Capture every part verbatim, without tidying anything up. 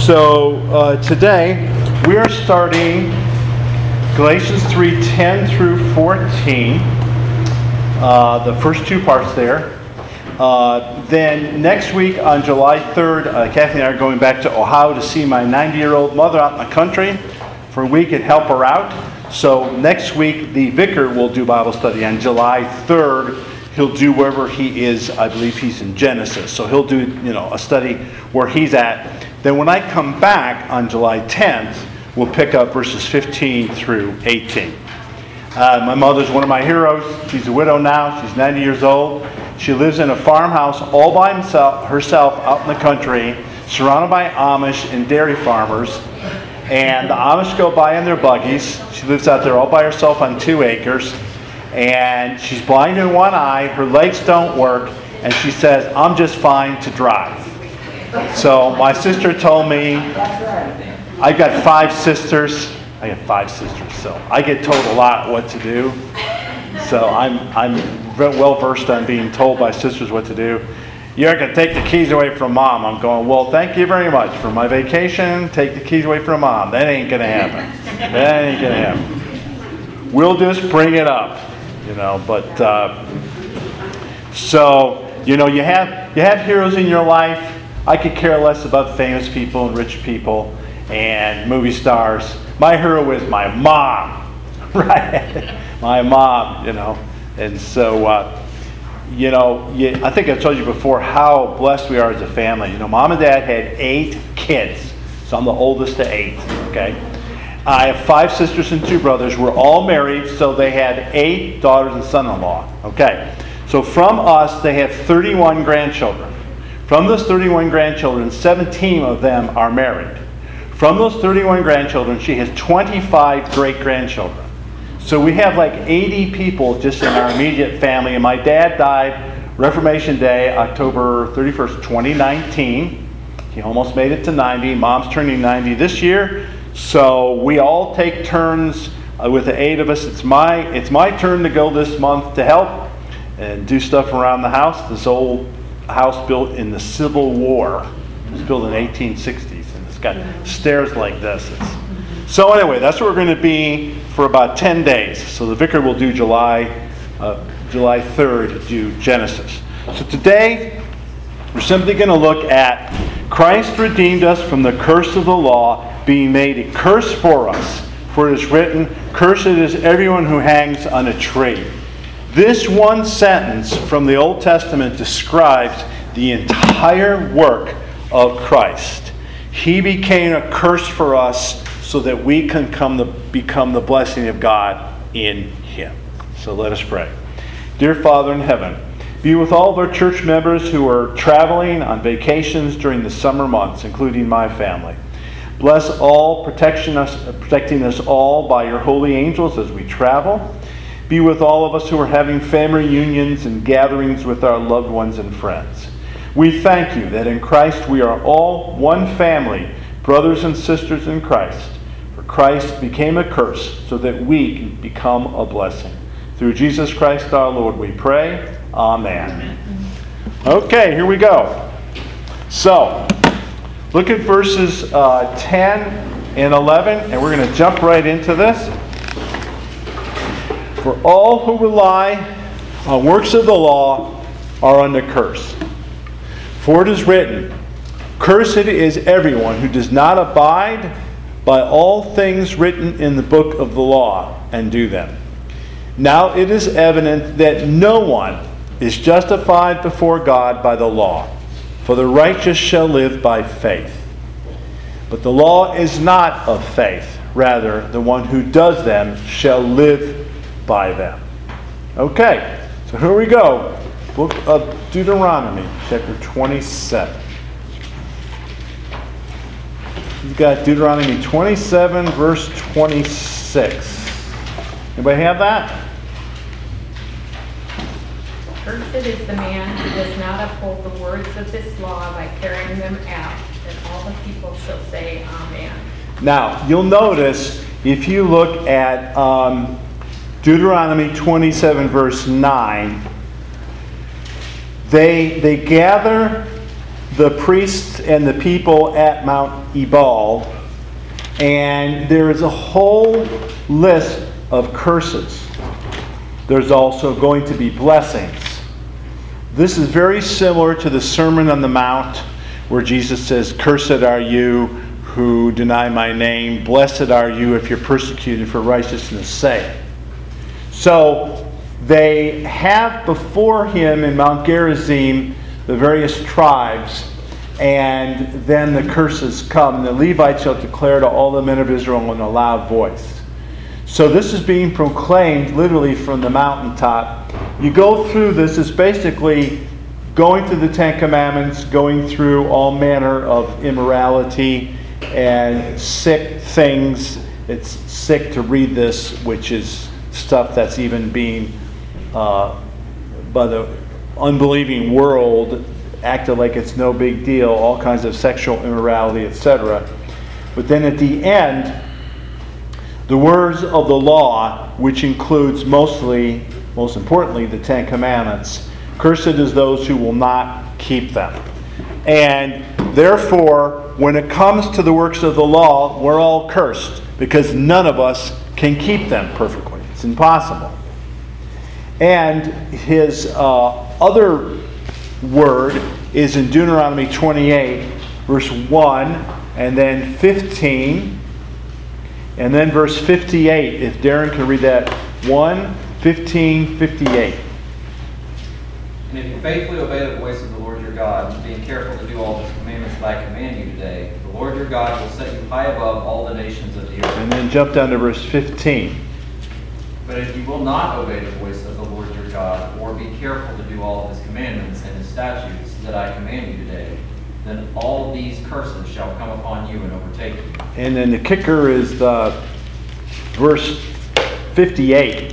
So uh, today we are starting Galatians three ten through fourteen, uh, the first two parts there. Uh, then next week on July third, uh, Kathy and I are going back to Ohio to see my ninety-year-old mother out in the country for a week and help her out. So next week the vicar will do Bible study on July third. He'll do wherever he is. I believe he's in Genesis. So he'll do, you know, a study where he's at. Then when I come back on July tenth, we'll pick up verses fifteen through eighteen. Uh, my mother's one of my heroes. She's a widow now. She's ninety years old. She lives in a farmhouse all by himself, herself out in the country, surrounded by Amish and dairy farmers. And the Amish go by in their buggies. She lives out there all by herself on two acres. And she's blind in one eye. Her legs don't work. And she says, "I'm just fine to drive." So my sister told me, I got five sisters. I got five sisters, so I get told a lot what to do. So I'm I'm well versed on being told by sisters what to do. You're going to take the keys away from mom. I'm going, well, thank you very much for my vacation. Take the keys away from mom. That ain't going to happen. That ain't going to happen. We'll just bring it up, you know. But uh, so you know, you have you have heroes in your life. I could care less about famous people and rich people and movie stars. My hero is my mom, right? My mom, you know. And so, uh, you know, you, I think I've told you before how blessed we are as a family. You know, mom and dad had eight kids. So I'm the oldest of eight, okay? I have five sisters and two brothers. We're all married, so they had eight daughters and son-in-law, okay? So from us, they have thirty-one grandchildren. From those thirty-one grandchildren, seventeen of them are married. From those thirty-one grandchildren, she has twenty-five great-grandchildren. So we have like eighty people just in our immediate family. And my dad died Reformation Day, October thirty-first, twenty nineteen. He almost made it to ninety. Mom's turning ninety this year. So we all take turns uh, with the eight of us. It's my, it's my turn to go this month to help and do stuff around the house. This old house built in the Civil War. It was built in the eighteen sixties, and it's got stairs like this. It's, so anyway, that's where we're going to be for about ten days. So the vicar will do July uh, July third, do Genesis. So today, we're simply going to look at Christ redeemed us from the curse of the law, being made a curse for us. For it is written, "Cursed is everyone who hangs on a tree." This one sentence from the Old Testament describes the entire work of Christ. He became a curse for us so that we can come to become the blessing of God in Him. So let us pray. Dear Father in heaven, be with all of our church members who are traveling on vacations during the summer months, including my family. Bless all, protection us, protecting us all by your holy angels as we travel. Be with all of us who are having family reunions and gatherings with our loved ones and friends. We thank you that in Christ we are all one family, brothers and sisters in Christ. For Christ became a curse so that we can become a blessing. Through Jesus Christ our Lord we pray. Amen. Okay, here we go. So, look at verses uh, ten and eleven, and we're going to jump right into this. For all who rely on works of the law are under curse. For it is written, "Cursed is everyone who does not abide by all things written in the book of the law and do them." Now it is evident that no one is justified before God by the law, for the righteous shall live by faith. But the law is not of faith. Rather, the one who does them shall live by them. Okay, so here we go. Book of Deuteronomy, chapter twenty-seven. You've got Deuteronomy twenty-seven, verse twenty-six. Anybody have that? Cursed is the man who does not uphold the words of this law by carrying them out. And all the people shall say, Amen. Now, you'll notice if you look at um, Deuteronomy twenty-seven, verse nine, they they gather the priests and the people at Mount Ebal, and there is a whole list of curses. There's also going to be blessings. This is very similar to the Sermon on the Mount, where Jesus says, "Cursed are you who deny my name. Blessed are you if you're persecuted for righteousness' sake." So they have before him in Mount Gerizim the various tribes, and then the curses come. The Levites shall declare to all the men of Israel in a loud voice. So this is being proclaimed literally from the mountaintop. You go through this, it's basically going through the Ten Commandments, going through all manner of immorality and sick things. It's sick to read this, which is stuff that's even being, uh, by the unbelieving world, acted like it's no big deal, all kinds of sexual immorality, et cetera. But then at the end, the words of the law, which includes mostly, most importantly, the Ten Commandments. Cursed is those who will not keep them. And therefore, when it comes to the works of the law, we're all cursed because none of us can keep them perfectly. It's impossible. And his uh, other word is in Deuteronomy twenty-eight, verse one, and then fifteen, and then verse fifty-eight. If Darren can read that. one, fifteen, fifty-eight. And if you faithfully obey the voice of the Lord your God, being careful to do all his commandments that I command you today, the Lord your God will set you high above all the nations of the earth. And then jump down to verse fifteen. But if you will not obey the voice of the Lord your God, or be careful to do all of his commandments and his statutes that I command you today, then all these curses shall come upon you and overtake you. And then the kicker is the verse fifty-eight.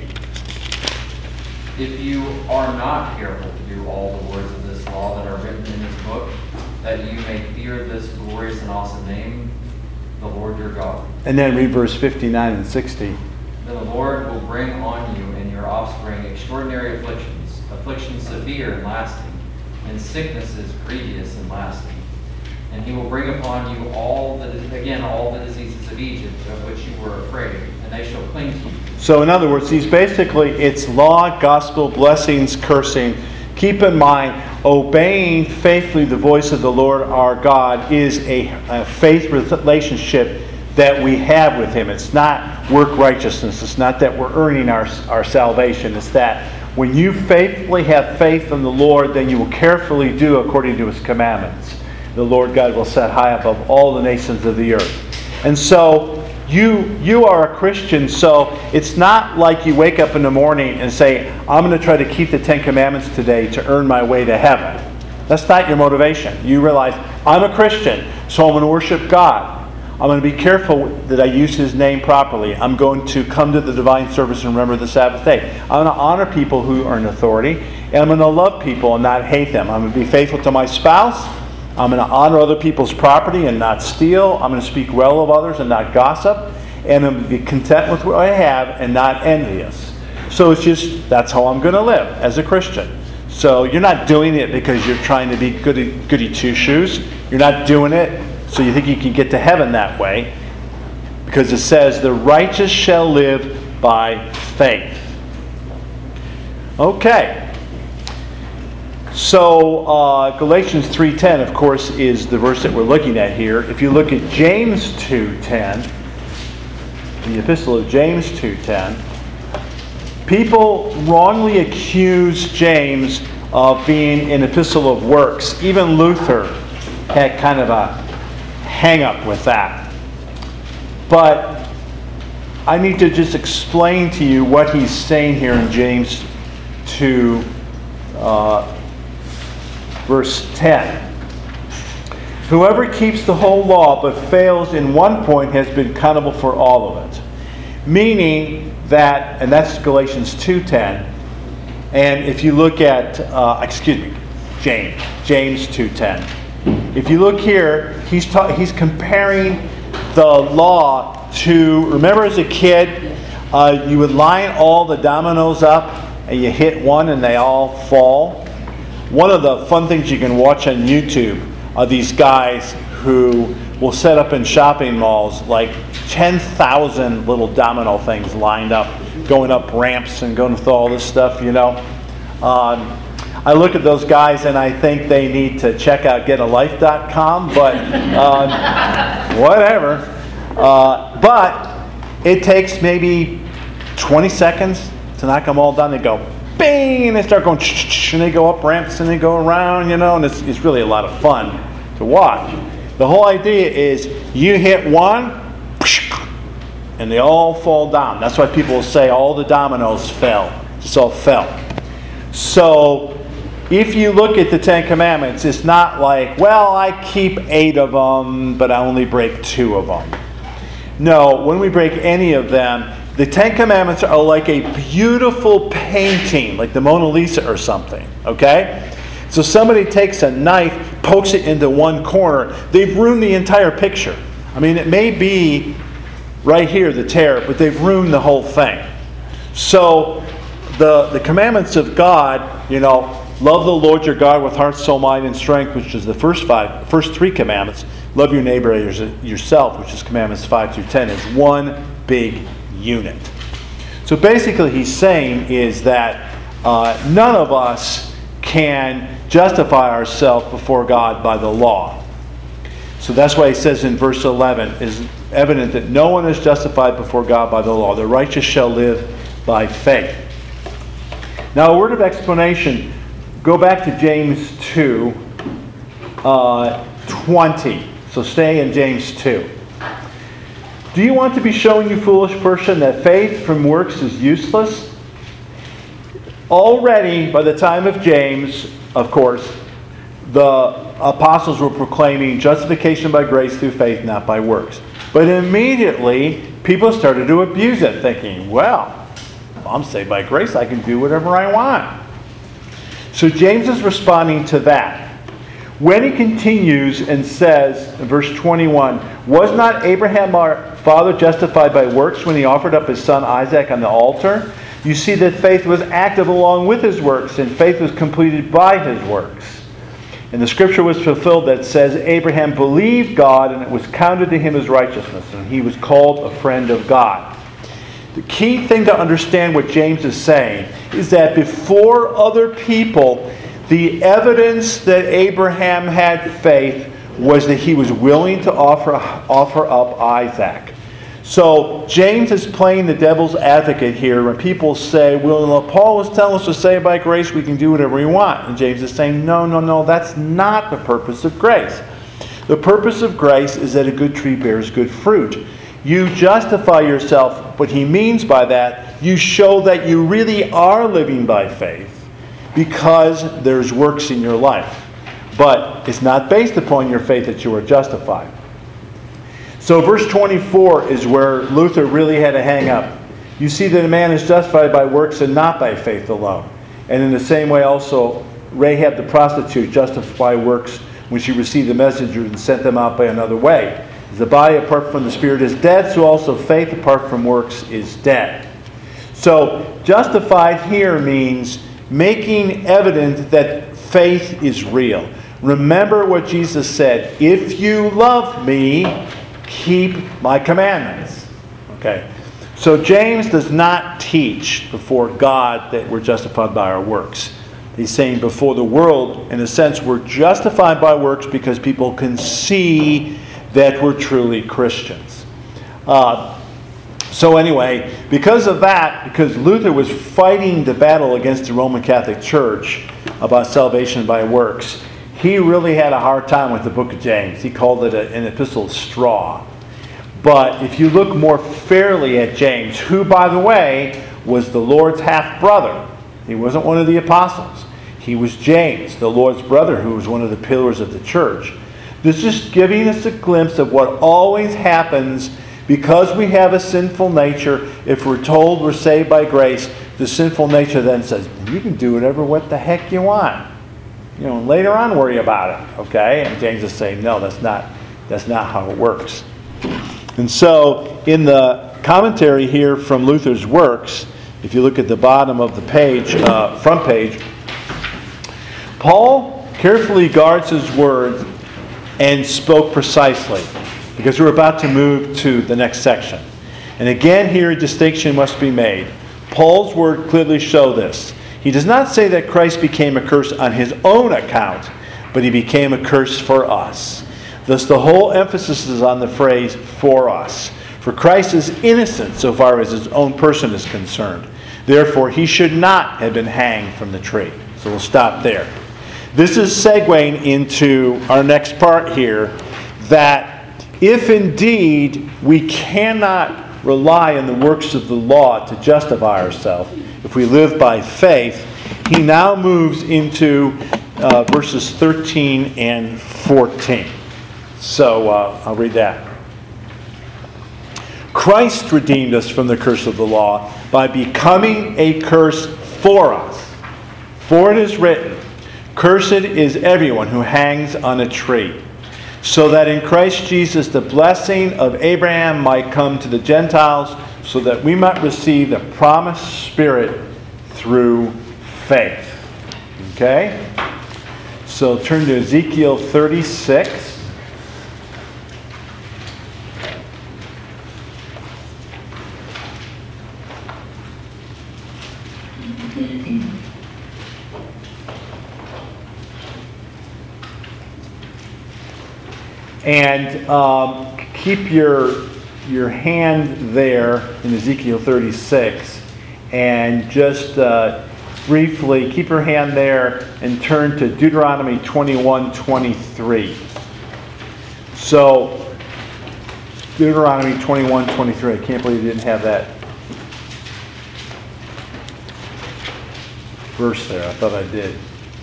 If you are not careful to do all the words of this law that are written in this book, that you may fear this glorious and awesome name, the Lord your God. And then read verse fifty-nine and sixty. Then the Lord will bring on you and your offspring extraordinary afflictions, afflictions severe and lasting, and sicknesses grievous and lasting. And he will bring upon you all the, again, all the diseases of Egypt, of which you were afraid, and they shall cling to you. So in other words, he's basically, it's law, gospel, blessings, cursing. Keep in mind, obeying faithfully the voice of the Lord our God is a, a faith relationship that we have with him. It's not work righteousness. It's not that we're earning our, our salvation. It's that when you faithfully have faith in the Lord, then you will carefully do according to his commandments. The Lord God will set high above all the nations of the earth. And so you you are a Christian, so it's not like you wake up in the morning and say, I'm going to try to keep the Ten Commandments today to earn my way to heaven. That's not your motivation. You realize, I'm a Christian, so I'm going to worship God. I'm going to be careful that I use his name properly. I'm going to come to the divine service and remember the Sabbath day. I'm going to honor people who are in authority, and I'm going to love people and not hate them. I'm going to be faithful to my spouse. I'm going to honor other people's property and not steal. I'm going to speak well of others and not gossip. And I'm going to be content with what I have and not envious. So it's just, that's how I'm going to live as a Christian. So you're not doing it because you're trying to be goody, goody two-shoes. You're not doing it so you think you can get to heaven that way. Because it says, the righteous shall live by faith. Okay. So uh, Galatians three ten, of course, is the verse that we're looking at here. If you look at James two ten, the epistle of James two ten, people wrongly accuse James of being an epistle of works. Even Luther had kind of a hang-up with that. But I need to just explain to you what he's saying here in James two, uh, verse ten. Whoever keeps the whole law but fails in one point has been accountable for all of it. Meaning that, and that's Galatians two ten. And if you look at, uh, excuse me, James, James two ten. If you look here, he's ta- he's comparing the law to, remember as a kid, uh, you would line all the dominoes up and you hit one and they all fall. One of the fun things you can watch on YouTube are these guys who will set up in shopping malls like ten thousand little domino things lined up, going up ramps and going through all this stuff, you know. Um, I look at those guys and I think they need to check out get a life dot com, but um, whatever. Uh, but it takes maybe twenty seconds to knock them all down. They go, bing, and they start going, and they go up ramps and they go around, you know, and it's, it's really a lot of fun to watch. The whole idea is you hit one, and they all fall down. That's why people say all the dominoes fell. Just all fell. So if you look at the Ten Commandments, it's not like, well, I keep eight of them, but I only break two of them. No, when we break any of them, the Ten Commandments are like a beautiful painting, like the Mona Lisa or something, okay? So somebody takes a knife, pokes it into one corner, they've ruined the entire picture. I mean, it may be right here, the tear, but they've ruined the whole thing. So the, the commandments of God, you know, love the Lord your God with heart, soul, mind, and strength, which is the first five, first three commandments. Love your neighbor as yourself, which is commandments five through ten, is one big unit. So basically he's saying is that uh, none of us can justify ourselves before God by the law. So that's why he says in verse eleven, is evident that no one is justified before God by the law. The righteous shall live by faith. Now a word of explanation. Go back to James two, uh, twenty. So stay in James two. Do you want to be shown, you foolish person, that faith from works is useless? Already, by the time of James, of course, the apostles were proclaiming justification by grace through faith, not by works. But immediately, people started to abuse it, thinking, well, if I'm saved by grace, I can do whatever I want. So James is responding to that. When he continues and says, in verse twenty-one, was not Abraham our father justified by works when he offered up his son Isaac on the altar? You see that faith was active along with his works, and faith was completed by his works. And the scripture was fulfilled that says, Abraham believed God, and it was counted to him as righteousness, and he was called a friend of God. The key thing to understand what James is saying is that before other people, the evidence that Abraham had faith was that he was willing to offer, offer up Isaac. So James is playing the devil's advocate here when people say, well, Paul was telling us to say by grace we can do whatever we want. And James is saying, no, no, no, that's not the purpose of grace. The purpose of grace is that a good tree bears good fruit. You justify yourself. What he means by that, you show that you really are living by faith because there's works in your life. But it's not based upon your faith that you are justified. So verse twenty-four is where Luther really had a hang up. You see that a man is justified by works and not by faith alone. And in the same way also, Rahab the prostitute justified by works when she received the messenger and sent them out by another way. As the body apart from the spirit is dead, so also faith apart from works is dead. So justified here means making evident that faith is real. Remember what Jesus said, if you love me, keep my commandments. Okay. So James does not teach before God that we're justified by our works. He's saying before the world, in a sense, we're justified by works because people can see that we're truly Christians. Uh, so anyway, because of that, because Luther was fighting the battle against the Roman Catholic Church about salvation by works, he really had a hard time with the book of James. He called it a, an epistle of straw. But if you look more fairly at James, who, by the way, was the Lord's half-brother. He wasn't one of the apostles. He was James, the Lord's brother, who was one of the pillars of the church. This is giving us a glimpse of what always happens because we have a sinful nature. If we're told we're saved by grace, the sinful nature then says, you can do whatever what the heck you want. You know, later on worry about it, okay? And James is saying, no, that's not, that's not how it works. And so, in the commentary here from Luther's works, if you look at the bottom of the page, uh, front page, Paul carefully guards his words and spoke precisely, because we're about to move to the next section. And again, here a distinction must be made. Paul's word clearly show this. He does not say that Christ became a curse on his own account, but he became a curse for us. Thus the whole emphasis is on the phrase, for us. For Christ is innocent so far as his own person is concerned. Therefore, he should not have been hanged from the tree. So we'll stop there. This is segueing into our next part here, that if indeed we cannot rely on the works of the law to justify ourselves, if we live by faith, he now moves into uh, verses thirteen and fourteen. So uh, I'll read that. Christ redeemed us from the curse of the law by becoming a curse for us. For it is written, "Cursed is everyone who hangs on a tree," so that in Christ Jesus the blessing of Abraham might come to the Gentiles, so that we might receive the promised Spirit through faith. Okay? So turn to Ezekiel thirty-six. And um, keep your your hand there in Ezekiel thirty-six, and just uh, briefly keep your hand there and turn to Deuteronomy twenty-one twenty-three. So Deuteronomy twenty-one twenty-three. I can't believe you didn't have that verse there. I thought I did.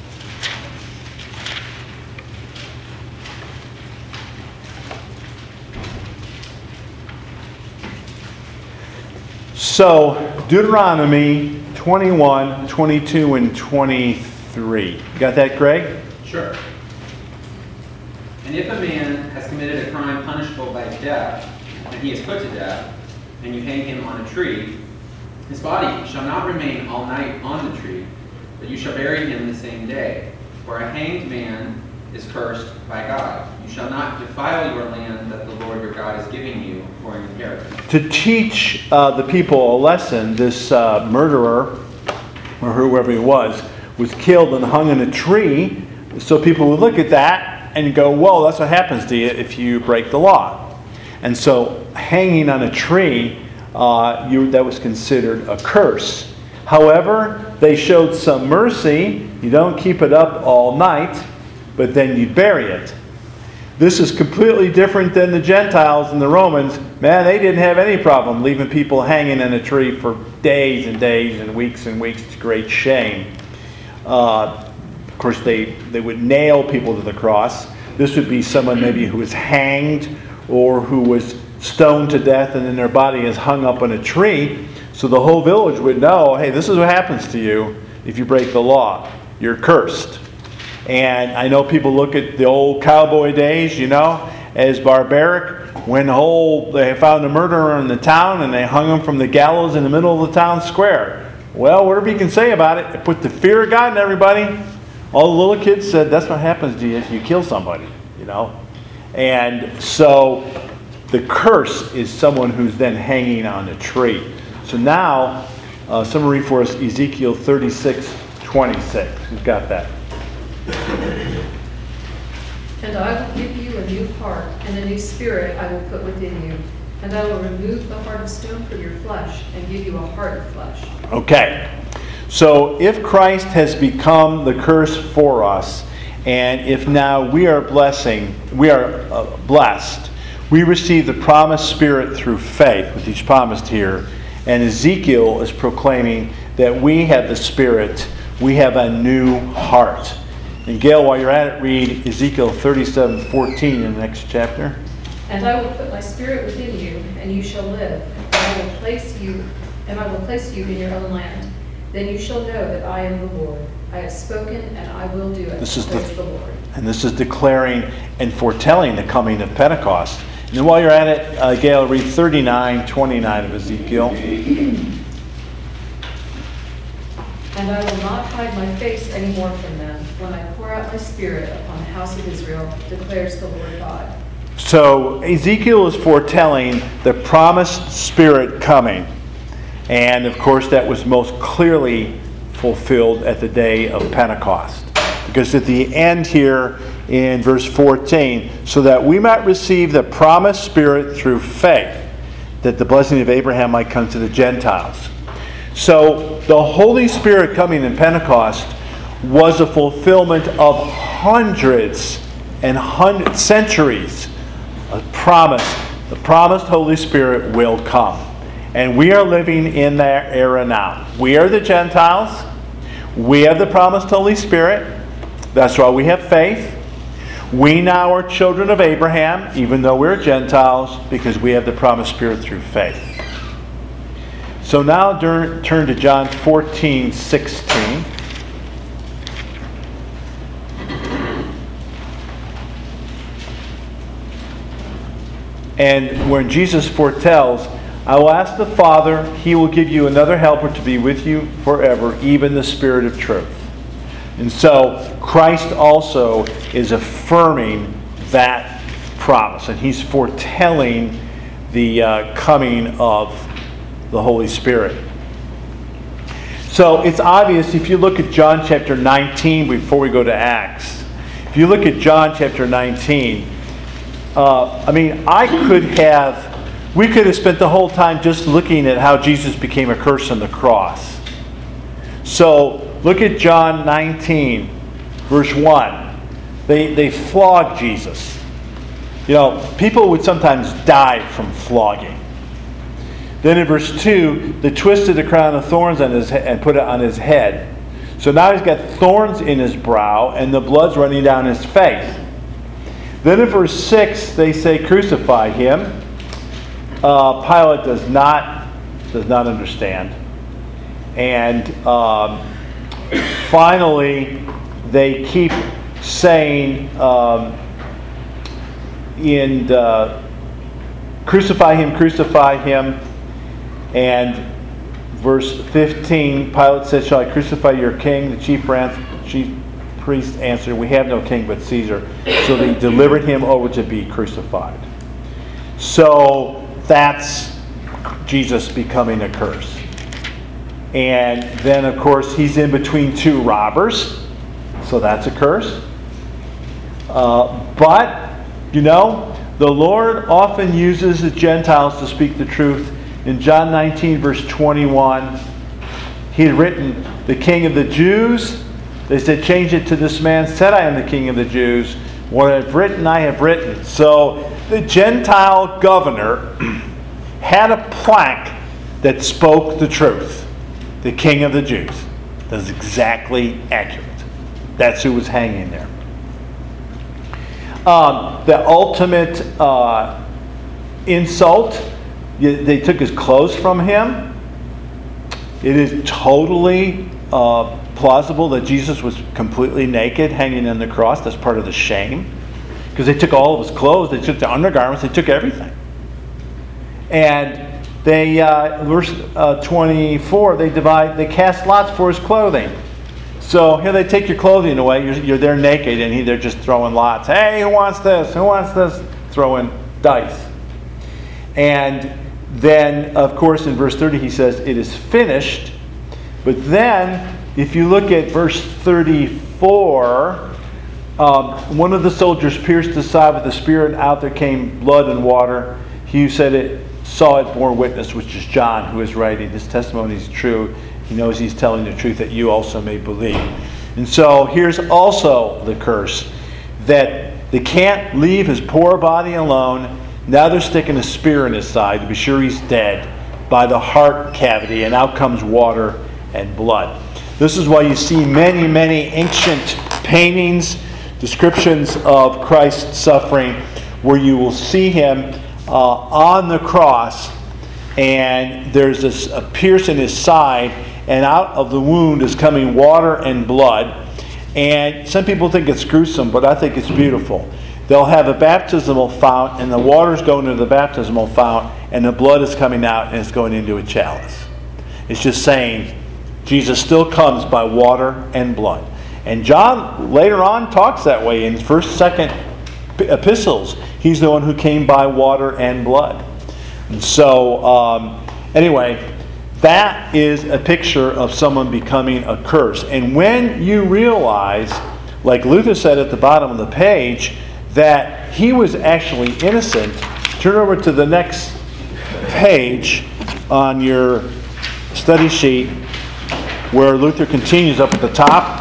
So, Deuteronomy twenty-one, twenty-two, and twenty-three. You got that, Greg? Sure. And if a man has committed a crime punishable by death, and he is put to death, and you hang him on a tree, his body shall not remain all night on the tree, but you shall bury him the same day. For a hanged man is cursed by God. You shall not defile your land that the Lord your God is giving you for an inheritance. To teach uh, the people a lesson, this uh, murderer, or whoever he was, was killed and hung in a tree, so people would look at that and go, well, that's what happens to you if you break the law. And so hanging on a tree, uh, you, that was considered a curse. However, they showed some mercy. You don't keep it up all night, but then you bury it. This is completely different than the Gentiles and the Romans. Man, they didn't have any problem leaving people hanging in a tree for days and days and weeks and weeks to great shame. Uh, of course, they, they would nail people to the cross. This would be someone maybe who was hanged or who was stoned to death, and then their body is hung up on a tree. So the whole village would know, hey, this is what happens to you if you break the law. You're cursed. And I know people look at the old cowboy days, you know, as barbaric. When the whole, they found a murderer in the town and they hung him from the gallows in the middle of the town square. Well, whatever you can say about it, it put the fear of God in everybody. All the little kids said, that's what happens to you if you kill somebody, you know. And so the curse is someone who's then hanging on a tree. So now, uh, someone read for us Ezekiel thirty-six twenty-six. Who's got that? And I will give you a new heart, and a new spirit I will put within you. And I will remove the heart of stone from your flesh, and give you a heart of flesh. Okay. So if Christ has become the curse for us, and if now we are blessing, we are uh, blessed, we receive the promised Spirit through faith, which he's promised here. And Ezekiel is proclaiming that we have the Spirit, we have a new heart. And Gail, while you're at it, read Ezekiel thirty-seven fourteen in the next chapter. And I will put my spirit within you, and you shall live. And I will place you, and I will place you in your own land. Then you shall know that I am the Lord. I have spoken, and I will do it. This is says the, the Lord. And this is declaring and foretelling the coming of Pentecost. And then while you're at it, uh, Gail, read thirty-nine twenty-nine of Ezekiel. And I will not hide my face any more from them when I pour out my spirit upon house of Israel, declares the Lord God. So Ezekiel is foretelling the promised Spirit coming. And of course that was most clearly fulfilled at the day of Pentecost. Because at the end here in verse fourteen, so that we might receive the promised Spirit through faith, that the blessing of Abraham might come to the Gentiles. So the Holy Spirit coming in Pentecost was a fulfillment of hundreds and hundreds, centuries of promise. The promised Holy Spirit will come. And we are living in that era now. We are the Gentiles. We have the promised Holy Spirit. That's why we have faith. We now are children of Abraham, even though we're Gentiles, because we have the promised Spirit through faith. So now turn to John fourteen sixteen. And when Jesus foretells, I will ask the Father, He will give you another helper to be with you forever, even the Spirit of truth. And so Christ also is affirming that promise. And He's foretelling the uh, coming of the Holy Spirit. So it's obvious if you look at John chapter nineteen before we go to Acts. If you look at John chapter nineteen, uh, I mean, I could have... We could have spent the whole time just looking at how Jesus became a curse on the cross. So look at John nineteen, verse one. They, they flogged Jesus. You know, people would sometimes die from flogging. Then in verse two, they twisted the crown of thorns on his head and put it on his head. So now he's got thorns in his brow and the blood's running down his face. Then in verse six, they say, crucify him. Uh, Pilate does not does not understand, and um, finally they keep saying um, in uh, crucify him, crucify him, and verse fifteen, Pilate said, shall I crucify your king? The chief branch, chief priest answered, we have no king but Caesar. So they delivered him over to be crucified. So that's Jesus becoming a curse. And then, of course, he's in between two robbers. So that's a curse. Uh, but, you know, the Lord often uses the Gentiles to speak the truth. In John nineteen, verse twenty-one, he had written, the King of the Jews. They said, change it to this man said, I am the King of the Jews. What I've written, I have written. So the Gentile governor had a plaque that spoke the truth. The King of the Jews. That's exactly accurate. That's who was hanging there. Um, the ultimate uh, insult, they took his clothes from him. It is totally uh, plausible that Jesus was completely naked hanging on the cross. That's part of the shame. Because they took all of his clothes, they took the undergarments, they took everything. And they, uh, verse uh, twenty-four, they divide, they cast lots for his clothing. So here they take your clothing away, you're, you're there naked, and he, they're just throwing lots. Hey, who wants this? Who wants this? Throwing dice. And then, of course, in verse thirty, he says, it is finished. But then, if you look at verse thirty-four, um, one of the soldiers pierced the side with a spear, and out there came blood and water. He who said it saw it bore witness, which is John, who is writing. This testimony is true. He knows he's telling the truth, that you also may believe. And so here's also the curse, that they can't leave his poor body alone. Now they're sticking a spear in his side to be sure he's dead, by the heart cavity, and out comes water and blood. This is why you see many, many ancient paintings, descriptions of Christ's suffering, where you will see him uh, on the cross, and there's this a pierce in his side, and out of the wound is coming water and blood. And some people think it's gruesome, but I think it's beautiful. They'll have a baptismal fount, and the water's going into the baptismal fount, and the blood is coming out, and it's going into a chalice. It's just saying, Jesus still comes by water and blood. And John later on talks that way in first, second epistles. He's the one who came by water and blood. And so, um, anyway, that is a picture of someone becoming a curse. And when you realize, like Luther said at the bottom of the page, that he was actually innocent, turn over to the next page on your study sheet where Luther continues up at the top.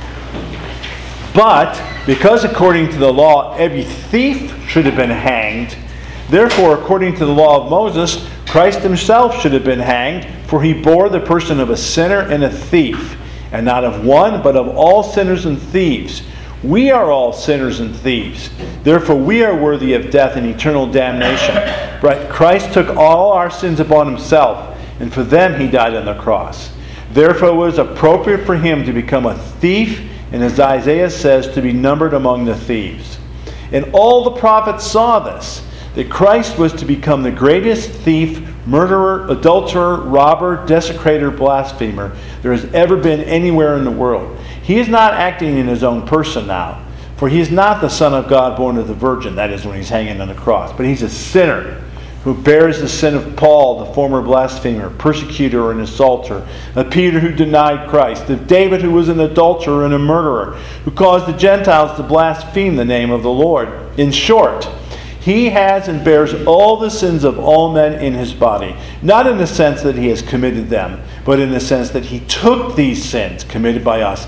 But because according to the law every thief should have been hanged, therefore according to the law of Moses Christ himself should have been hanged, for he bore the person of a sinner and a thief, and not of one but of all sinners and thieves. We are all sinners and thieves. Therefore we are worthy of death and eternal damnation. But Christ took all our sins upon himself, and for them he died on the cross. Therefore it was appropriate for him to become a thief, and as Isaiah says, to be numbered among the thieves. And all the prophets saw this, that Christ was to become the greatest thief, murderer, adulterer, robber, desecrator, blasphemer there has ever been anywhere in the world. He is not acting in his own person now, for he is not the Son of God born of the Virgin, that is when he's hanging on the cross, but he's a sinner who bears the sin of Paul, the former blasphemer, persecutor, and assaulter, of Peter who denied Christ, of David who was an adulterer and a murderer, who caused the Gentiles to blaspheme the name of the Lord. In short, he has and bears all the sins of all men in his body, not in the sense that he has committed them, but in the sense that he took these sins committed by us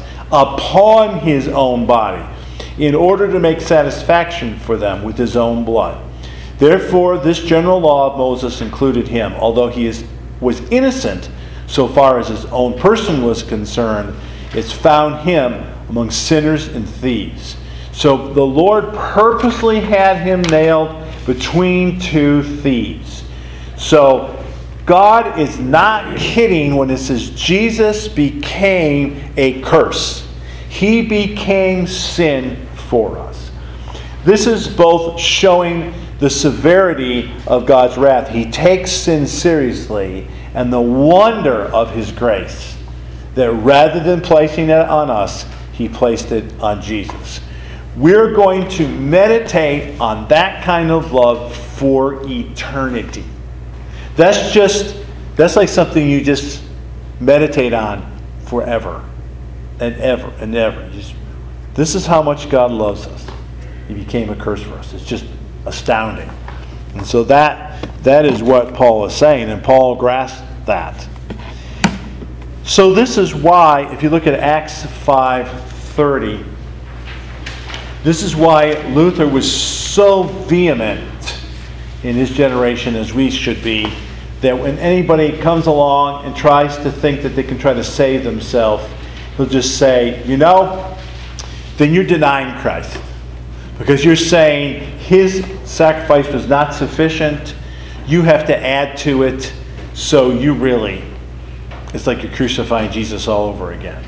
upon his own body, in order to make satisfaction for them with his own blood. Therefore, this general law of Moses included him, although he is, was innocent so far as his own person was concerned. It's found him among sinners and thieves. So the Lord purposely had him nailed between two thieves. So God is not kidding when it says Jesus became a curse. He became sin for us. This is both showing the severity of God's wrath. He takes sin seriously, and the wonder of his grace, that rather than placing it on us, he placed it on Jesus. We're going to meditate on that kind of love for eternity. That's just, that's like something you just meditate on forever and ever and ever. Just, this is how much God loves us. He became a curse for us. It's just astounding. And so that that is what Paul is saying, and Paul grasped that. So this is why, if you look at Acts five thirty, this is why Luther was so vehement in his generation, as we should be, that when anybody comes along and tries to think that they can try to save themselves, he'll just say, you know, then you're denying Christ. Because you're saying his sacrifice was not sufficient. You have to add to it. So you really, it's like you're crucifying Jesus all over again.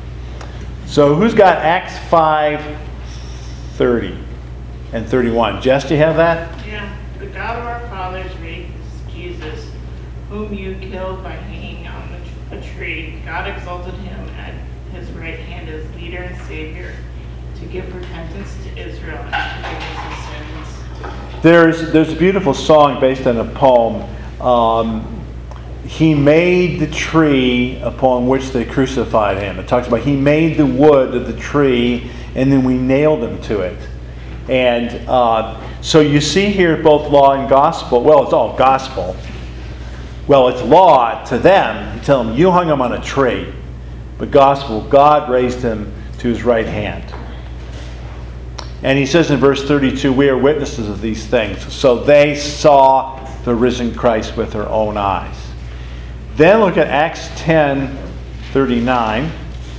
So who's got Acts five thirty and thirty-one? Jess, do you have that? Yeah. The God of our fathers raised Jesus, whom you killed by hanging on a tree. God exalted him at his right hand as leader and savior, to give repentance to Israel and forgiveness of sins. There's there's a beautiful song based on a poem. Um, he made the tree upon which they crucified him. It talks about he made the wood of the tree, and then we nailed him to it. And uh, so you see here both law and gospel. Well, it's all gospel. Well, it's law to them. You tell them, you hung him on a tree. But gospel, God raised him to his right hand. And he says in verse thirty-two, we are witnesses of these things. So they saw the risen Christ with their own eyes. Then look at Acts ten thirty-nine.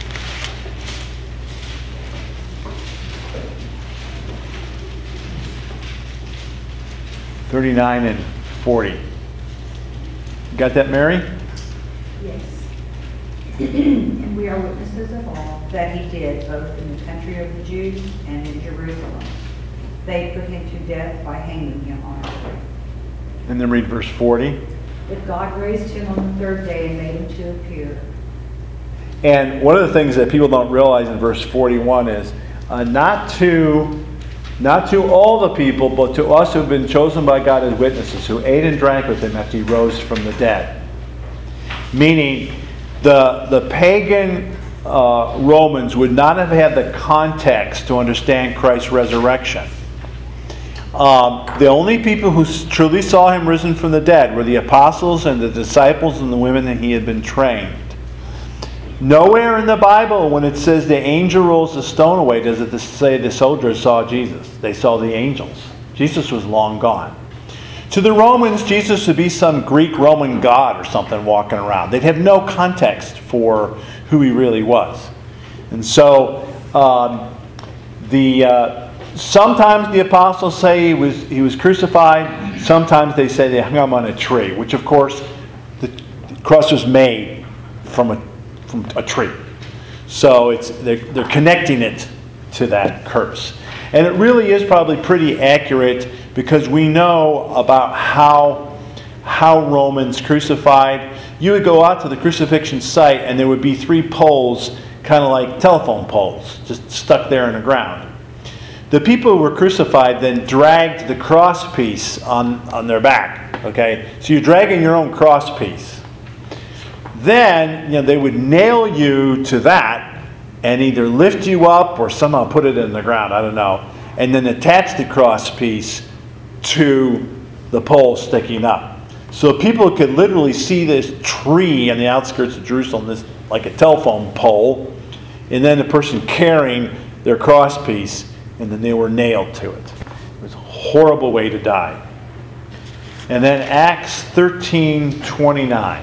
thirty-nine and forty. Got that, Mary? Yes. And we are witnesses of all that he did, both in the country of the Jews and in Jerusalem. They put him to death by hanging him on a tree. And then read verse forty. But God raised him on the third day and made him to appear. And one of the things that people don't realize in verse forty-one is uh, not to not to all the people, but to us who have been chosen by God as witnesses, who ate and drank with him after he rose from the dead. Meaning, the the pagan uh, Romans would not have had the context to understand Christ's resurrection. Um, the only people who truly saw him risen from the dead were the apostles and the disciples and the women that he had been trained. Nowhere in the Bible, when it says the angel rolls the stone away, does it say the soldiers saw Jesus. They saw the angels. Jesus was long gone. To the Romans, Jesus would be some Greek Roman god or something walking around. They'd have no context for who he really was. And so, um, the uh, sometimes the apostles say he was he was crucified. Sometimes they say they hung him on a tree, which of course the cross was made from a from a tree. So it's they're, they're connecting it to that curse. And it really is probably pretty accurate because we know about how how Romans crucified. You would go out to the crucifixion site and there would be three poles, kind of like telephone poles, just stuck there in the ground. The people who were crucified then dragged the cross piece on, on their back. Okay? So you're dragging your own cross piece. Then, you know, they would nail you to that and either lift you up or somehow put it in the ground, I don't know, and then attach the cross piece to the pole sticking up. So people could literally see this tree on the outskirts of Jerusalem, this like a telephone pole, and then the person carrying their cross piece, and then they were nailed to it. It was a horrible way to die. And then Acts thirteen twenty-nine.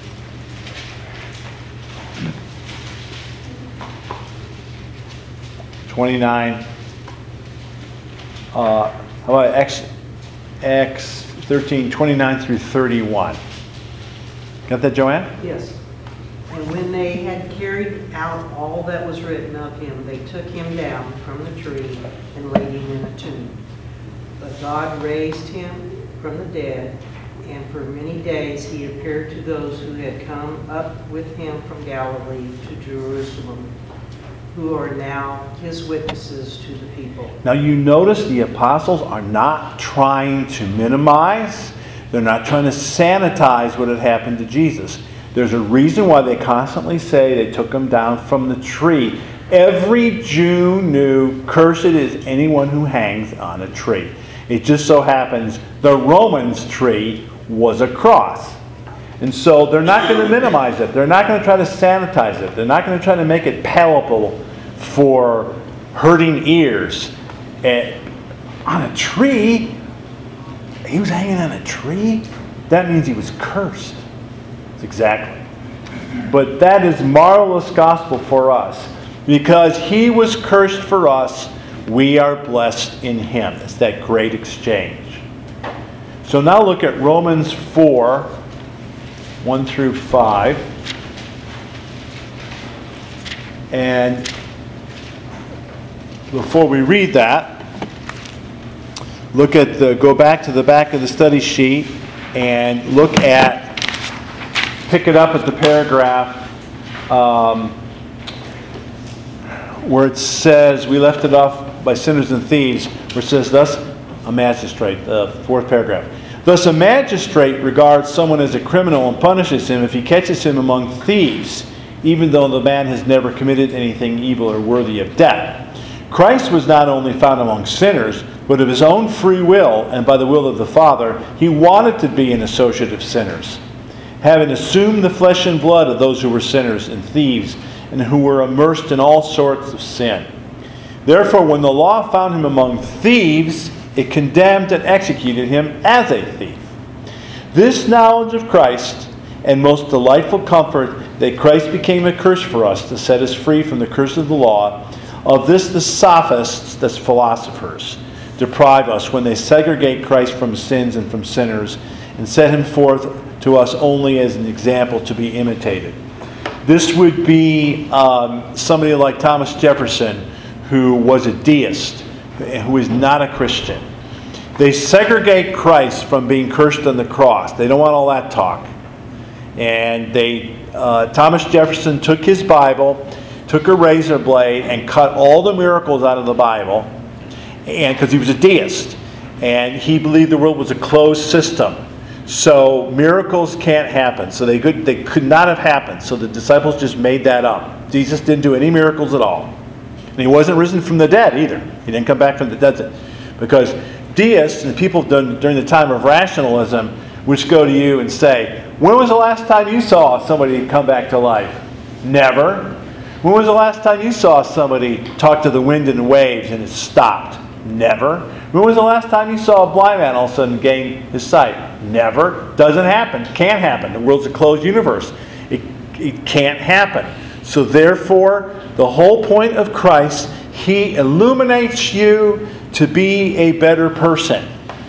twenty-nine. Uh, how about Acts, Acts thirteen, twenty-nine through thirty-one? Got that, Joanne? Yes. And when they had carried out all that was written of him, they took him down from the tree and laid him in a tomb. But God raised him from the dead, and for many days he appeared to those who had come up with him from Galilee to Jerusalem, who are now his witnesses to the people. Now you notice the apostles are not trying to minimize, they're not trying to sanitize what had happened to Jesus. There's a reason why they constantly say they took him down from the tree. Every Jew knew, cursed is anyone who hangs on a tree. It just so happens the Romans' tree was a cross. And so they're not going to minimize it. They're not going to try to sanitize it. They're not going to try to make it palatable for hurting ears. And on a tree? He was hanging on a tree? That means he was cursed. Exactly. But that is marvelous gospel for us. Because he was cursed for us, we are blessed in him. It's that great exchange. So now look at Romans four, one through five. And before we read that, look at the go back to the back of the study sheet and look at pick it up at the paragraph um, where it says, we left it off by sinners and thieves, where it says, thus a magistrate, the fourth paragraph. Thus a magistrate regards someone as a criminal and punishes him if he catches him among thieves, even though the man has never committed anything evil or worthy of death. Christ was not only found among sinners, but of his own free will and by the will of the Father, he wanted to be an associate of sinners, having assumed the flesh and blood of those who were sinners and thieves and who were immersed in all sorts of sin. Therefore, when the law found him among thieves, it condemned and executed him as a thief. This knowledge of Christ and most delightful comfort that Christ became a curse for us to set us free from the curse of the law, of this the sophists, that's philosophers, deprive us when they segregate Christ from sins and from sinners and set him forth to us only as an example to be imitated. This would be um, somebody like Thomas Jefferson, who was a deist, who is not a Christian. They segregate Christ from being cursed on the cross. They don't want all that talk. And they, uh, Thomas Jefferson took his Bible, took a razor blade, and cut all the miracles out of the Bible, and because he was a deist, and he believed the world was a closed system. So miracles can't happen. So they could they could not have happened. So the disciples just made that up. Jesus didn't do any miracles at all. And he wasn't risen from the dead either. He didn't come back from the dead. Because deists and people during, during the time of rationalism would go to you and say, when was the last time you saw somebody come back to life? Never. When was the last time you saw somebody talk to the wind and the waves and it stopped? Never. When was the last time you saw a blind man all of a sudden gain his sight? Never. Doesn't happen. Can't happen. The world's a closed universe. It, it can't happen. So therefore, the whole point of Christ, He illuminates you to be a better person.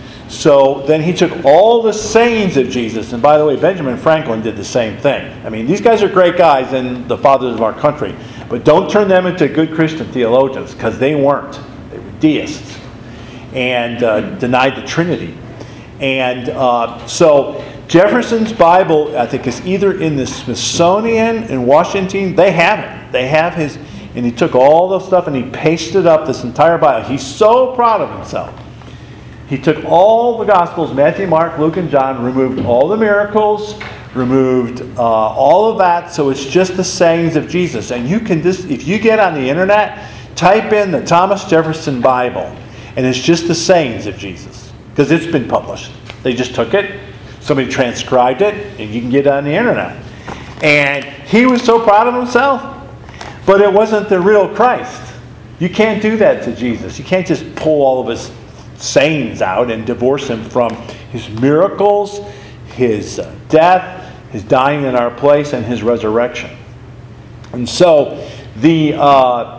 So then He took all the sayings of Jesus, and by the way, Benjamin Franklin did the same thing. I mean, these guys are great guys and the fathers of our country, but don't turn them into good Christian theologians, because they weren't. They were deists and uh, denied the Trinity. And uh, so Jefferson's Bible, I think, is either in the Smithsonian in Washington. They have it. They have his, and he took all the stuff and he pasted up this entire Bible. He's so proud of himself. He took all the Gospels, Matthew, Mark, Luke, and John, removed all the miracles, removed uh, all of that, so it's just the sayings of Jesus. And you can just, if you get on the internet, type in the Thomas Jefferson Bible, and it's just the sayings of Jesus, because it's been published. They just took it, somebody transcribed it, and you can get it on the internet. And he was so proud of himself, but it wasn't the real Christ. You can't do that to Jesus. You can't just pull all of his sayings out and divorce him from his miracles, his death, his dying in our place, and his resurrection. And so the uh,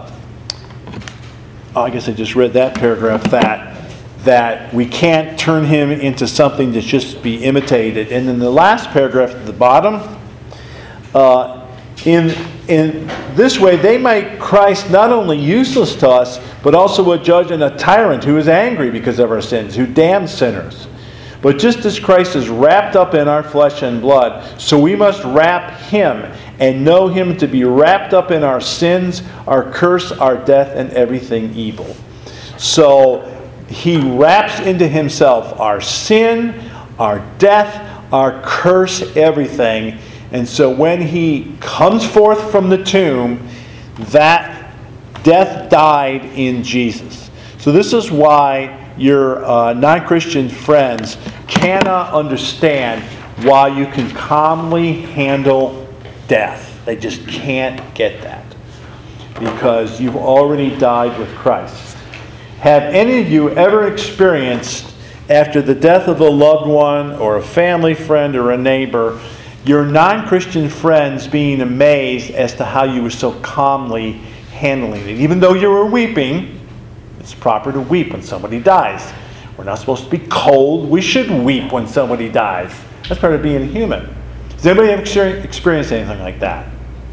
I guess I just read that paragraph, that that we can't turn him into something to just be imitated. And then the last paragraph at the bottom, uh, in in this way they make Christ not only useless to us, but also a judge and a tyrant who is angry because of our sins, who damns sinners. But just as Christ is wrapped up in our flesh and blood, so we must wrap Him and know Him to be wrapped up in our sins, our curse, our death, and everything evil. So He wraps into Himself our sin, our death, our curse, everything. And so when He comes forth from the tomb, that death died in Jesus. So this is why your uh, non-Christian friends cannot understand why you can calmly handle death. They just can't get that, because you've already died with Christ. Have any of you ever experienced, after the death of a loved one or a family friend or a neighbor, your non-Christian friends being amazed as to how you were so calmly handling it? Even though you were weeping, it's proper to weep when somebody dies. We're not supposed to be cold. We should weep when somebody dies. That's part of being human. Does anybody have experienced anything like that?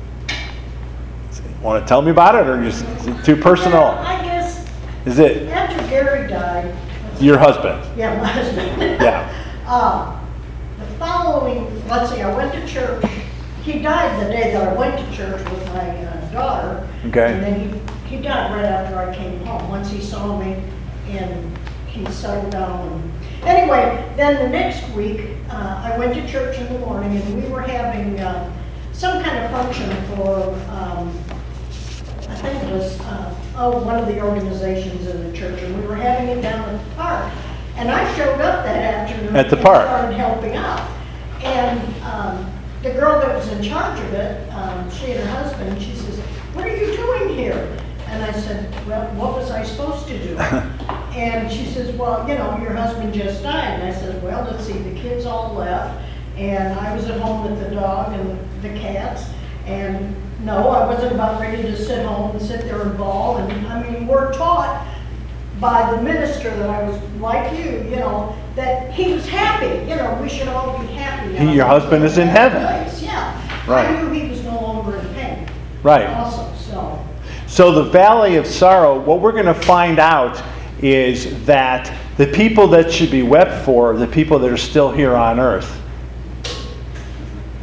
Want to tell me about it, or is it too personal? Well, I guess Is it after Gary died, your husband? yeah, my husband. Yeah. Uh, the following, let's see, I went to church. He died the day that I went to church with my uh, daughter. Okay. And then he, he died right after I came home. Once he saw me, and he settled down. And anyway, then the next week, uh, I went to church in the morning, and we were having uh, some kind of function for, um, I think it was, uh, oh, one of the organizations in the church, and we were having it down at the park. And I showed up that afternoon. At the and park. started helping out. And um, the girl that was in charge of it, um, she and her husband, she says, "What are you doing here?" And I said, "Well, what was I supposed to do?" And she says, "Well, you know, your husband just died." And I said, "Well, let's see, the kids all left, and I was at home with the dog and the cats, and no, I wasn't about ready to sit home and sit there and bawl." And I mean, we're taught by the minister that I was like you, you know, that he was happy. You know, we should all be happy. He, your husband is in heaven. Place. Yeah. Right. I knew he was no longer in pain. Right. Also, so. So the valley of sorrow, what we're going to find out is that the people that should be wept for are the people that are still here on earth.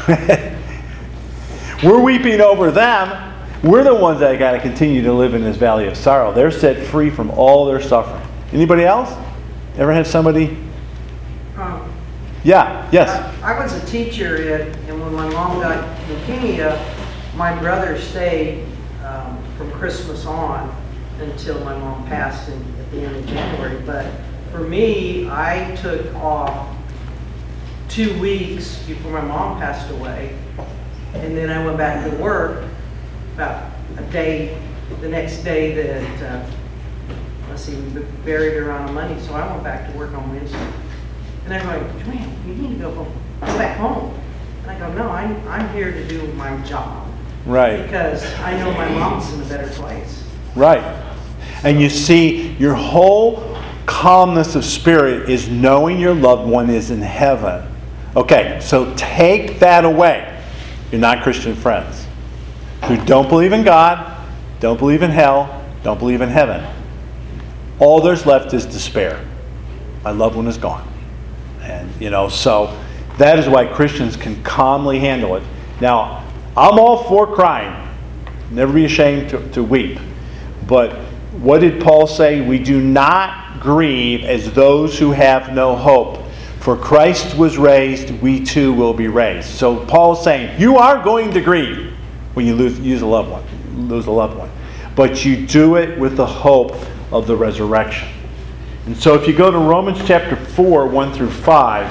We're weeping over them. We're the ones that got to continue to live in this valley of sorrow. They're set free from all their suffering. Anybody else? Ever have somebody? Um, Yeah, yes. I I was a teacher, at- and when my mom got leukemia, my brother stayed um, from Christmas on until my mom passed in, at the end of January. But for me, I took off two weeks before my mom passed away, and then I went back to work about a day, the next day that, uh, let's see, we buried her on a Monday, so I went back to work on Wednesday. And they're going, Joanne, you need to go home, go back home. And I go, no, I'm, I'm here to do my job. Right. Because I know my mom's in a better place. Right. And you see, your whole calmness of spirit is knowing your loved one is in heaven. Okay, so take that away. You're not Christian friends who don't believe in God, don't believe in hell, don't believe in heaven. All there's left is despair. My loved one is gone. And, you know, so that is why Christians can calmly handle it. Now, I'm all for crying. Never be ashamed to, to weep. But what did Paul say? We do not grieve as those who have no hope. For Christ was raised, we too will be raised. So Paul's saying, you are going to grieve when you lose, use a loved one, lose a loved one. But you do it with the hope of the resurrection. And so if you go to Romans chapter four, one through five,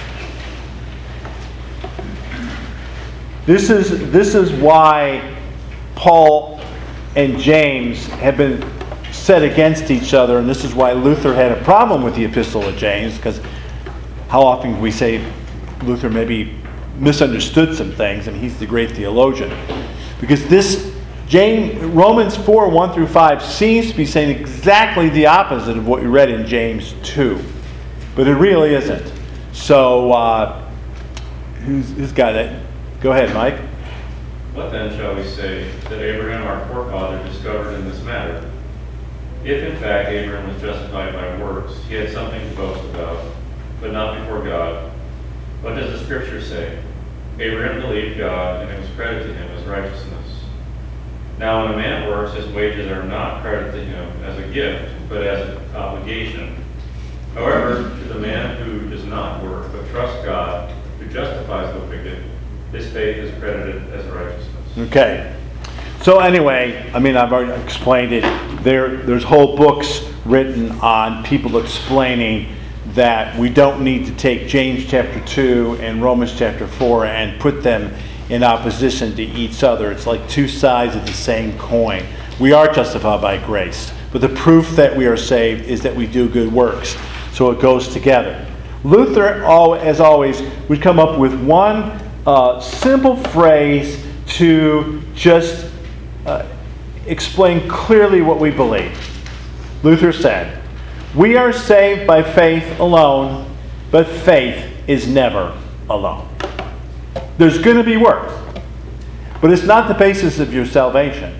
this is, this is why Paul and James have been set against each other, and this is why Luther had a problem with the Epistle of James, because how often do we say Luther maybe misunderstood some things, and he's the great theologian. Because this James, Romans four, one through five seems to be saying exactly the opposite of what we read in James two. But it really isn't. So, uh, who's, who's got it? Go ahead, Mike. What then shall we say that Abraham our forefather discovered in this matter? If in fact Abraham was justified by works, he had something to boast about, but not before God. What does the Scripture say? Abraham believed God, and it was credited to him as righteousness. Now when a man works, his wages are not credited to him as a gift, but as an obligation. However, to the man who does not work, but trusts God, who justifies the wicked, his faith is credited as righteousness. Okay. So anyway, I mean, I've already explained it. There, there's whole books written on people explaining that we don't need to take James chapter two and Romans chapter four and put them in opposition to each other. It's like two sides of the same coin. We are justified by grace, but the proof that we are saved is that we do good works. So it goes together. Luther, as always, would come up with one uh, simple phrase to just uh, explain clearly what we believe. Luther said, "We are saved by faith alone, but faith is never alone." There's going to be works, but it's not the basis of your salvation.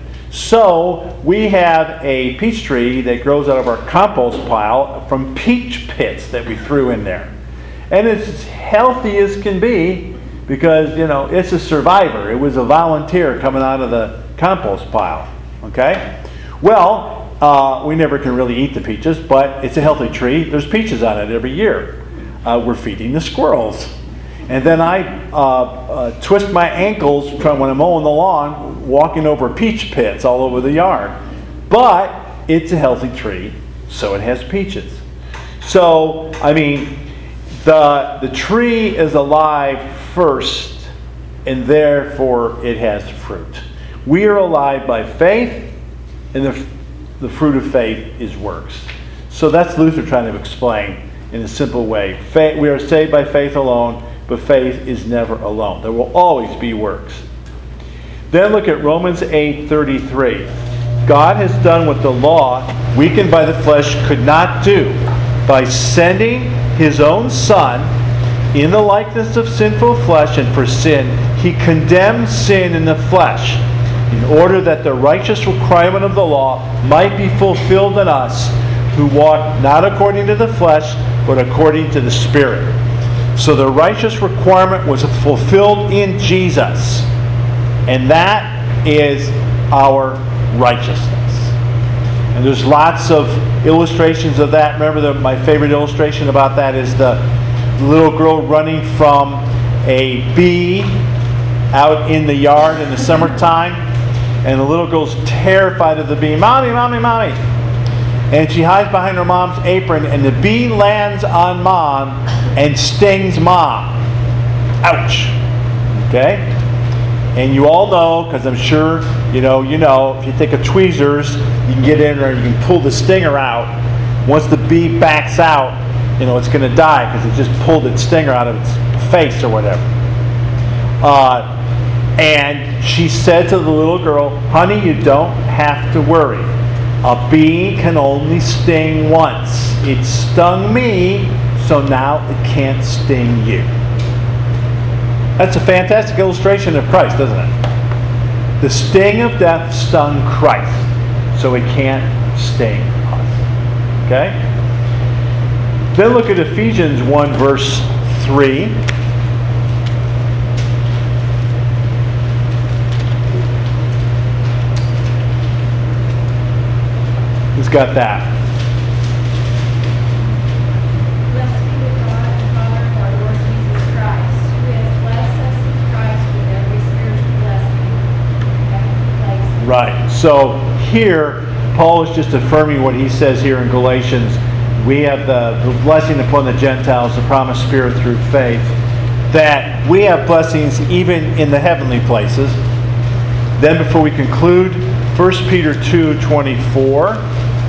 So we have a peach tree that grows out of our compost pile from peach pits that we threw in there. And it's as healthy as can be because, you know, it's a survivor. It was a volunteer coming out of the compost pile. Okay? Well, uh, we never can really eat the peaches, but it's a healthy tree. There's peaches on it every year. Uh, we're feeding the squirrels. And then I uh, uh, twist my ankles trying, when I'm mowing the lawn, walking over peach pits all over the yard. But it's a healthy tree, so it has peaches. So, I mean, the, the tree is alive first, and therefore it has fruit. We are alive by faith, and the, the fruit of faith is works. So that's Luther trying to explain in a simple way. Faith, we are saved by faith alone, but faith is never alone. There will always be works. Then look at Romans eight thirty-three. God has done what the law, weakened by the flesh, could not do by sending his own Son in the likeness of sinful flesh, and for sin, he condemned sin in the flesh, in order that the righteous requirement of the law might be fulfilled in us, who walk not according to the flesh, but according to the Spirit. So the righteous requirement was fulfilled in Jesus. And that is our righteousness. And there's lots of illustrations of that. Remember, the, my favorite illustration about that is the little girl running from a bee out in the yard in the summertime. And the little girl's terrified of the bee. Mommy, mommy, mommy. And she hides behind her mom's apron, and the bee lands on mom and stings mom. Ouch. Okay? And you all know, because I'm sure you know, you know, if you take a tweezers, you can get in there and you can pull the stinger out. Once the bee backs out, you know, it's going to die because it just pulled its stinger out of its face or whatever. Uh, and she said to the little girl, honey, you don't have to worry. A bee can only sting once. It stung me, so now it can't sting you. That's a fantastic illustration of Christ, isn't it? The sting of death stung Christ, so it can't sting us. Okay? Then look at Ephesians one, verse three. Who's got that? Blessed be the God and Father of our Lord Jesus Christ, who has blessed us in Christ with every spiritual blessing in heavenly places. Right. So here, Paul is just affirming what he says here in Galatians. We have the, the blessing upon the Gentiles, the promised Spirit through faith, that we have blessings even in the heavenly places. Then before we conclude, First Peter two twenty-four.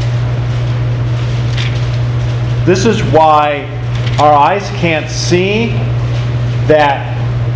This is why our eyes can't see that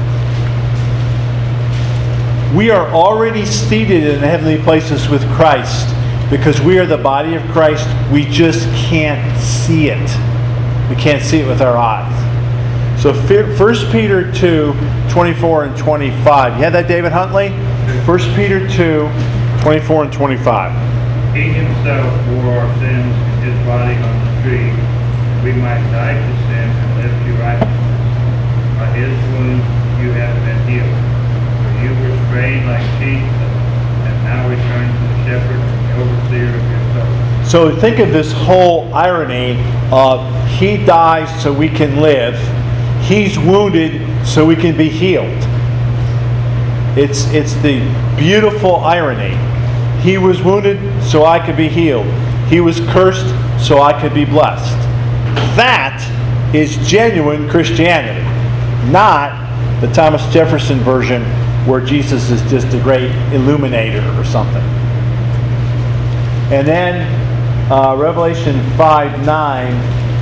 we are already seated in the heavenly places with Christ, because we are the body of Christ. We just can't see it. We can't see it with our eyes. So First Peter two twenty-four and twenty-five. You had that, David Huntley? First Peter two twenty-four and twenty-five. He himself bore our sins in his body on the tree, we might die to sin and live to righteousness. By his wounds you have been healed. For you were strayed like sheep, and now return to the shepherd and the overseer of your soul. So think of this whole irony of he dies so we can live. He's wounded so we can be healed. It's, it's the beautiful irony. He was wounded so I could be healed. He was cursed so I could be blessed. That is genuine Christianity, not the Thomas Jefferson version where Jesus is just a great illuminator or something. And then uh, Revelation five nine.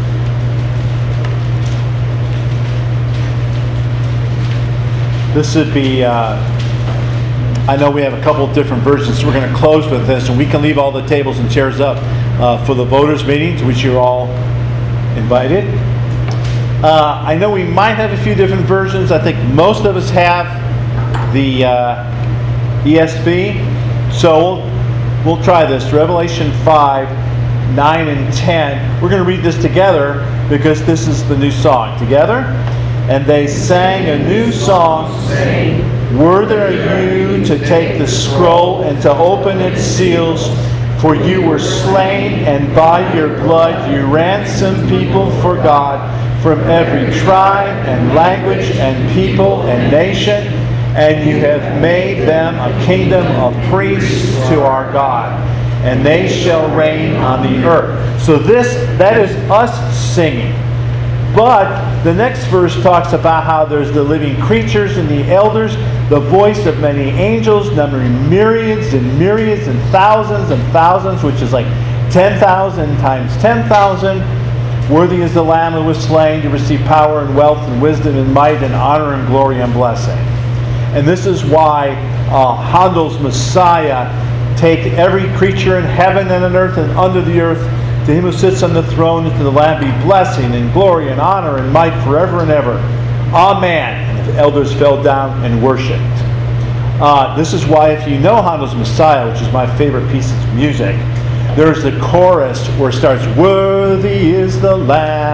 This would be, uh, I know we have a couple of different versions, so we're going to close with this, and we can leave all the tables and chairs up uh, for the voters' meeting, to which you're all invited. Uh, I know we might have a few different versions. I think most of us have the uh, E S V. So we'll, we'll try this. Revelation five, nine, and ten. We're going to read this together because this is the new song. Together? And they sang a new song, saying, worthy are you to take the scroll and to open its seals. For you were slain, and by your blood you ransomed people for God from every tribe and language and people and nation, and you have made them a kingdom of priests to our God, and they shall reign on the earth. So this, that is us singing. But the next verse talks about how there's the living creatures and the elders, the voice of many angels, numbering myriads and myriads and thousands and thousands, which is like ten thousand times ten thousand. Worthy is the Lamb who was slain to receive power and wealth and wisdom and might and honor and glory and blessing. And this is why uh, Handel's Messiah take every creature in heaven and on earth and under the earth. To him who sits on the throne and to the Lamb be blessing and glory and honor and might forever and ever. Amen. And the elders fell down and worshipped. Uh, this is why if you know Handel's Messiah, which is my favorite piece of music, there's the chorus where it starts, worthy is the Lamb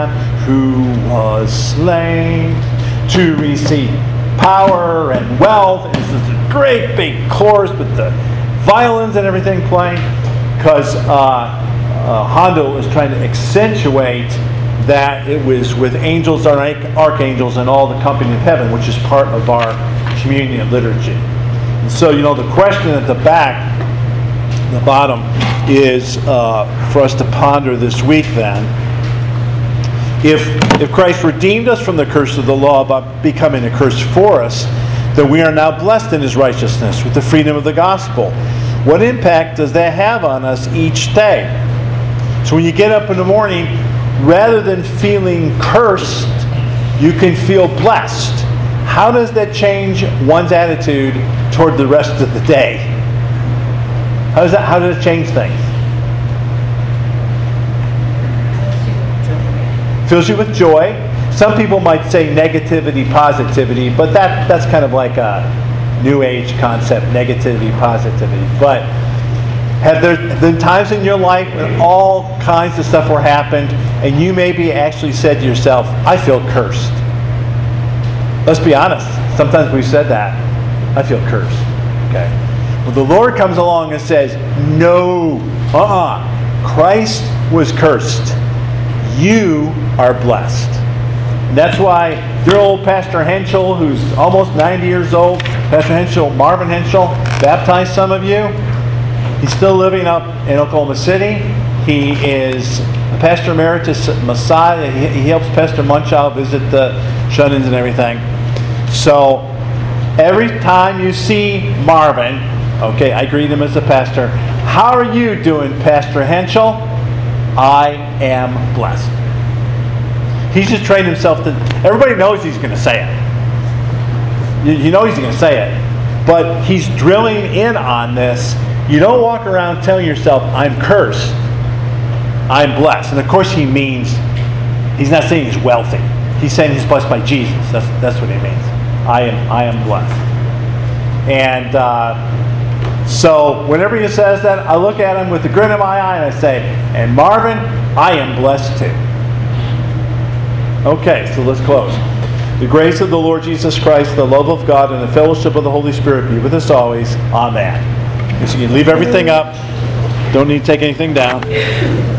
who was slain to receive power and wealth. And this is a great big chorus with the violins and everything playing, because uh, uh, Handel is trying to accentuate that it was with angels and archangels and all the company of heaven, which is part of our communion liturgy. And so, you know, the question at the back, the bottom, is uh, for us to ponder this week then. If, if Christ redeemed us from the curse of the law by becoming a curse for us, then we are now blessed in His righteousness with the freedom of the gospel. What impact does that have on us each day? So when you get up in the morning, rather than feeling cursed, you can feel blessed. How does that change one's attitude toward the rest of the day? How does that, how does it change things? Fills you with joy. Some people might say negativity, positivity, but that, that's kind of like a new age concept, negativity, positivity. But have there been times in your life when all kinds of stuff were happened and you maybe actually said to yourself, I feel cursed? Let's be honest. Sometimes we've said that. I feel cursed. Okay. Well, the Lord comes along and says, no, uh-uh. Christ was cursed. You are blessed. And that's why dear old Pastor Henschel, who's almost ninety years old, Pastor Henschel, Marvin Henschel, baptized some of you. He's still living up in Oklahoma City. He is a pastor emeritus at Messiah. He, he helps Pastor Munchow visit the shut-ins and everything. So every time you see Marvin, okay, I greet him as a pastor. How are you doing, Pastor Henschel? I am blessed. He's just trained himself to, everybody knows he's going to say it. You, you know he's going to say it. But he's drilling in on this. You don't walk around telling yourself, I'm cursed. I'm blessed. And of course he means, he's not saying he's wealthy. He's saying he's blessed by Jesus. That's, that's what he means. I am, I am blessed. And uh, so whenever he says that, I look at him with a grin in my eye and I say, and Marvin, I am blessed too. Okay, so let's close. The grace of the Lord Jesus Christ, the love of God, and the fellowship of the Holy Spirit be with us always. Amen. So you can leave everything up. Don't need to take anything down.